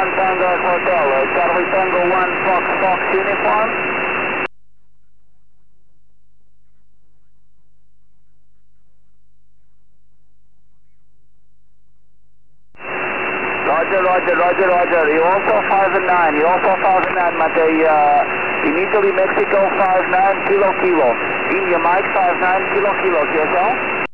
Tango Hotel, Charlie Tango 1 Fox Fox uniform. Roger. You also 5 and 9. You also 5 and 9, Mate. In Italy, Mexico, 5-9, kilo. India, Mike, 5-9, kilo, QSL.